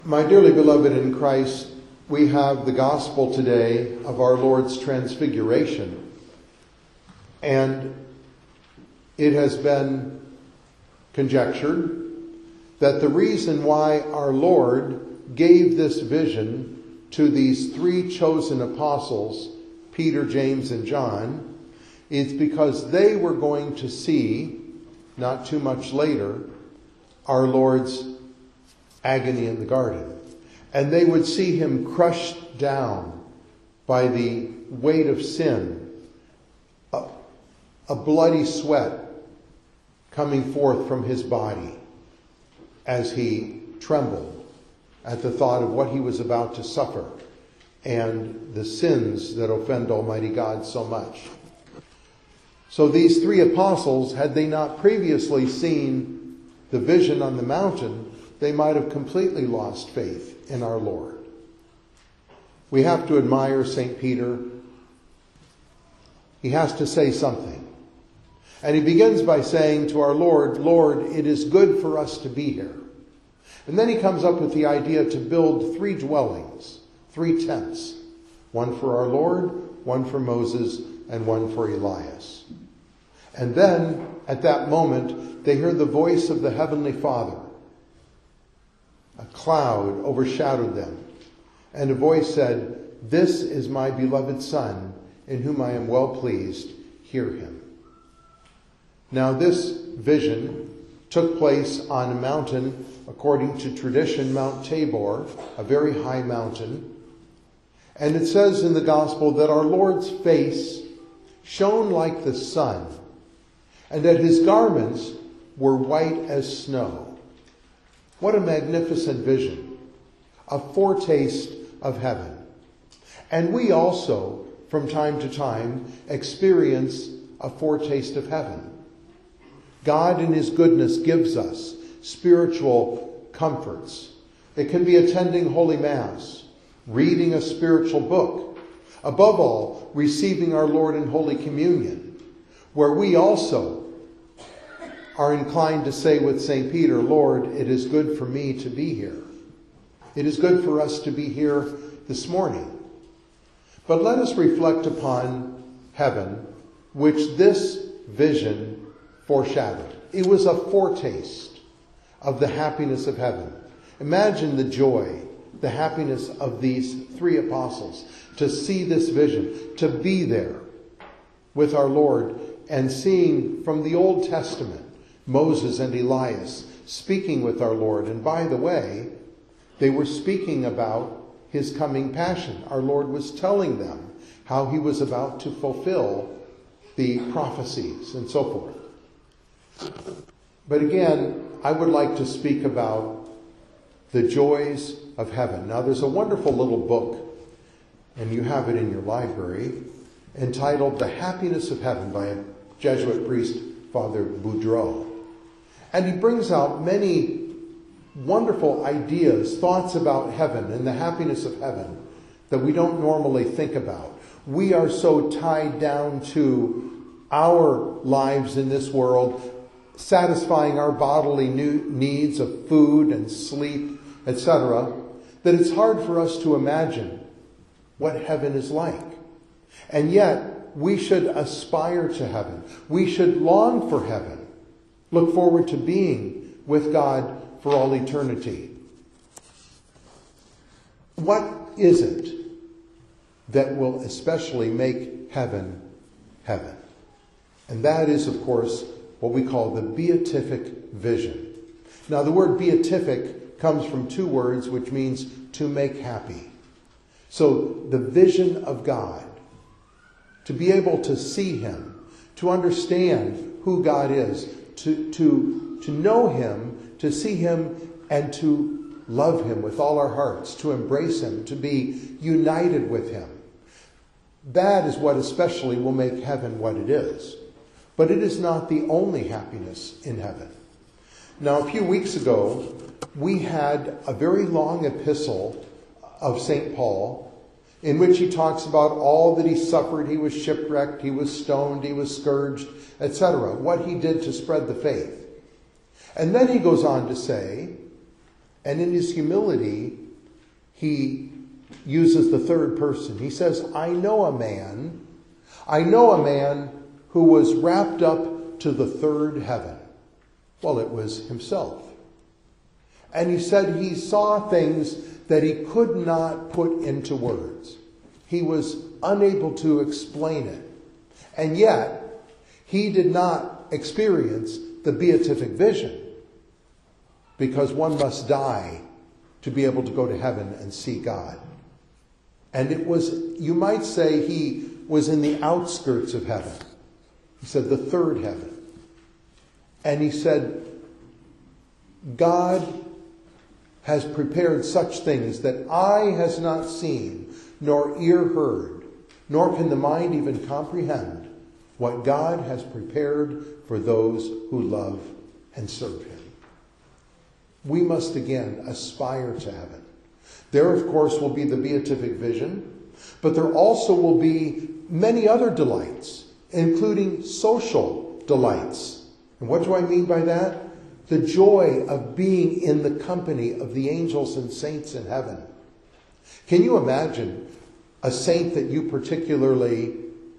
My dearly beloved in Christ, we have the gospel today of our Lord's transfiguration. And it has been conjectured that the reason why our Lord gave this vision to these three chosen apostles, Peter, James, and John, is because they were going to see, not too much later, our Lord's agony in the garden. And they would see him crushed down by the weight of sin, a bloody sweat coming forth from his body as he trembled at the thought of what he was about to suffer and the sins that offend Almighty God so much. So these three apostles, had they not previously seen the vision on the mountain, they might have completely lost faith in our Lord. We have to admire St. Peter. He has to say something. And he begins by saying to our Lord, "Lord, it is good for us to be here." And then he comes up with the idea to build three dwellings, three tents. One for our Lord, one for Moses, and one for Elias. And then, at that moment, they hear the voice of the Heavenly Father. A cloud overshadowed them, and a voice said, "This is my beloved Son, in whom I am well pleased. Hear him." Now this vision took place on a mountain, according to tradition, Mount Tabor, a very high mountain. And it says in the gospel that our Lord's face shone like the sun, and that his garments were white as snow. What a magnificent vision, a foretaste of heaven. And we also, from time to time, experience a foretaste of heaven. God in his goodness gives us spiritual comforts. It can be attending Holy Mass, reading a spiritual book, above all, receiving our Lord in Holy Communion, where we also are inclined to say with St. Peter, "Lord, it is good for me to be here." It is good for us to be here this morning. But let us reflect upon heaven, which this vision foreshadowed. It was a foretaste of the happiness of heaven. Imagine the joy, the happiness of these three apostles to see this vision, to be there with our Lord and seeing from the Old Testament Moses and Elias speaking with our Lord. And by the way, they were speaking about his coming passion. Our Lord was telling them how he was about to fulfill the prophecies and so forth. But again, I would like to speak about the joys of heaven. Now, there's a wonderful little book, and you have it in your library, entitled The Happiness of Heaven by a Jesuit priest, Father Boudreau. And he brings out many wonderful ideas, thoughts about heaven and the happiness of heaven that we don't normally think about. We are so tied down to our lives in this world, satisfying our bodily needs of food and sleep, etc., that it's hard for us to imagine what heaven is like. And yet, we should aspire to heaven. We should long for heaven. Look forward to being with God for all eternity. What is it that will especially make heaven heaven? And that is, of course, what we call the beatific vision. Now, the word beatific comes from two words, which means to make happy. So, the vision of God, to be able to see him, to understand who God is, to know him, to see him, and to love him with all our hearts, to embrace him, to be united with him. That is what especially will make heaven what it is. But it is not the only happiness in heaven. Now, a few weeks ago, we had a very long epistle of St. Paul, in which he talks about all that he suffered. He was shipwrecked, he was stoned, he was scourged, etc. What he did to spread the faith. And then he goes on to say And in his humility, he uses the third person. He says, I know a man who was wrapped up to the third heaven. Well, it was himself. And he said he saw things that he could not put into words. He was unable to explain it. And yet, he did not experience the beatific vision, because one must die to be able to go to heaven and see God. And it was, you might say, he was in the outskirts of heaven. He said the third heaven. And he said, God has prepared such things that eye has not seen, nor ear heard, nor can the mind even comprehend what God has prepared for those who love and serve him. We must again aspire to heaven. There, of course, will be the beatific vision, but there also will be many other delights, including social delights. And what do I mean by that? The joy of being in the company of the angels and saints in heaven. Can you imagine a saint that you particularly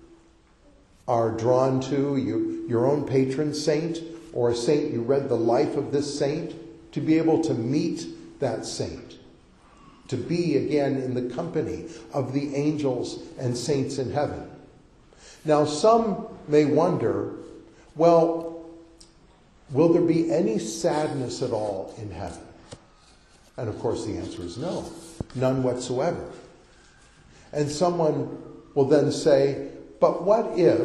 are drawn to, your own patron saint, or a saint you read the life of this saint, to be able to meet that saint, to be again in the company of the angels and saints in heaven? Now, some may wonder, well, will there be any sadness at all in heaven? And of course the answer is no, none whatsoever. And someone will then say, but what if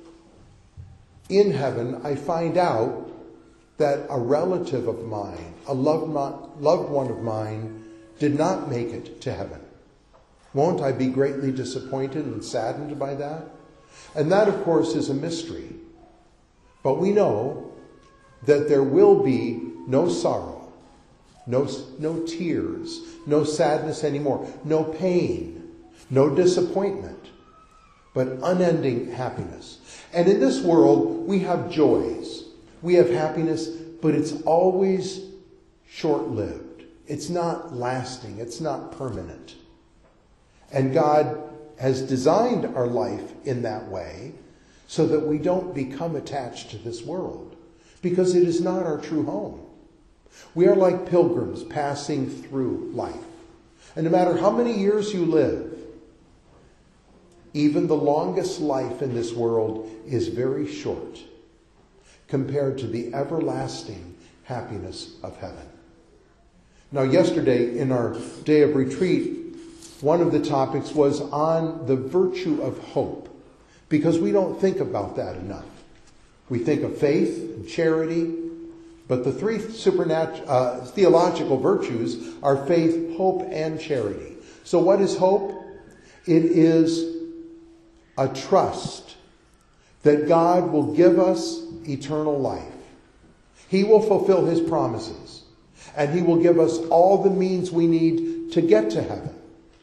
in heaven I find out that a relative of mine, a loved one of mine, did not make it to heaven? Won't I be greatly disappointed and saddened by that? And that, of course, is a mystery. But we know that there will be no sorrow, no tears, no sadness anymore, no pain, no disappointment, but unending happiness. And in this world, we have joys. We have happiness, but it's always short-lived. It's not lasting. It's not permanent. And God has designed our life in that way so that we don't become attached to this world, because it is not our true home. We are like pilgrims passing through life. And no matter how many years you live, even the longest life in this world is very short compared to the everlasting happiness of heaven. Now, yesterday in our day of retreat, one of the topics was on the virtue of hope, because we don't think about that enough. We think of faith and charity, but the three theological virtues are faith, hope, and charity. So what is hope? It is a trust that God will give us eternal life. He will fulfill his promises, and he will give us all the means we need to get to heaven.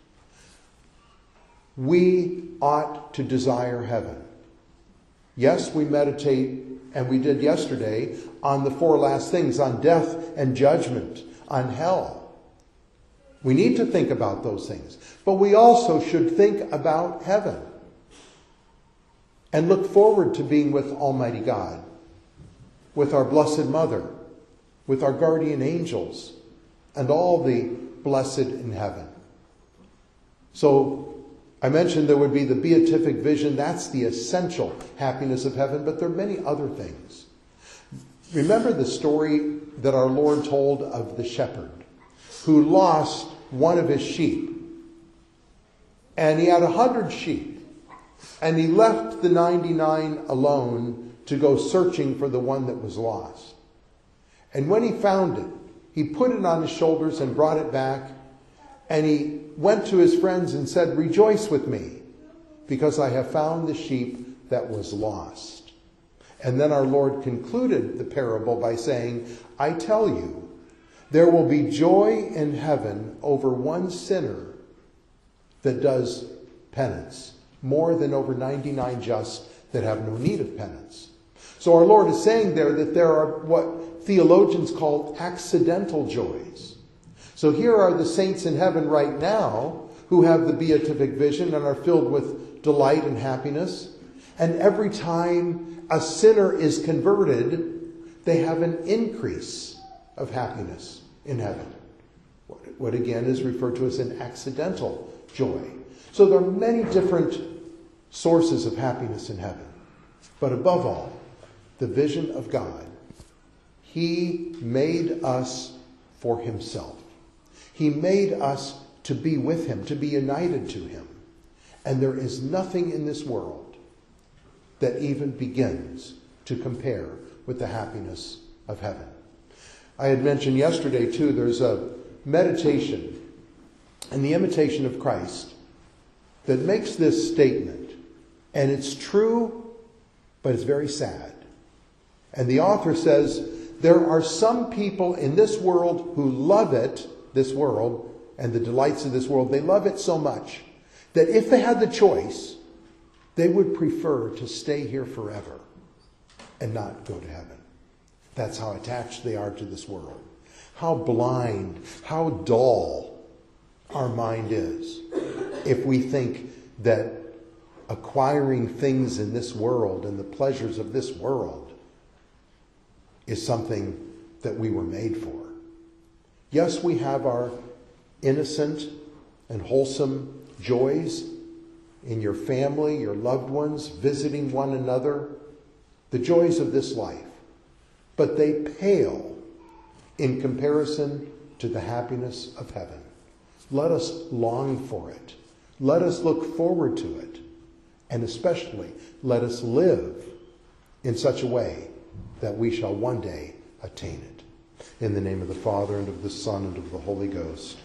We ought to desire heaven. Yes, we meditate, and we did yesterday, on the four last things, on death and judgment, on hell. We need to think about those things. But we also should think about heaven and look forward to being with Almighty God, with our Blessed Mother, with our guardian angels, and all the blessed in heaven. So I mentioned there would be the beatific vision. That's the essential happiness of heaven, but there are many other things. Remember the story that our Lord told of the shepherd who lost one of his sheep. And he had 100 sheep. And he left the 99 alone to go searching for the one that was lost. And when he found it, he put it on his shoulders and brought it back. And he went to his friends and said, "Rejoice with me, because I have found the sheep that was lost." And then our Lord concluded the parable by saying, "I tell you, there will be joy in heaven over one sinner that does penance, more than over 99 just that have no need of penance." So our Lord is saying there that there are what theologians call accidental joys. So here are the saints in heaven right now who have the beatific vision and are filled with delight and happiness. And every time a sinner is converted, they have an increase of happiness in heaven. What again is referred to as an accidental joy. So there are many different sources of happiness in heaven. But above all, the vision of God. He made us for himself. He made us to be with him, to be united to him. And there is nothing in this world that even begins to compare with the happiness of heaven. I had mentioned yesterday, too, there's a meditation in the Imitation of Christ that makes this statement. And it's true, but it's very sad. And the author says, there are some people in this world who love it, this world, and the delights of this world. They love it so much that if they had the choice, they would prefer to stay here forever and not go to heaven. That's how attached they are to this world. How blind, how dull our mind is if we think that acquiring things in this world and the pleasures of this world is something that we were made for. Yes, we have our innocent and wholesome joys in your family, your loved ones, visiting one another, the joys of this life. But they pale in comparison to the happiness of heaven. Let us long for it. Let us look forward to it. And especially, let us live in such a way that we shall one day attain it. In the name of the Father, and of the Son, and of the Holy Ghost.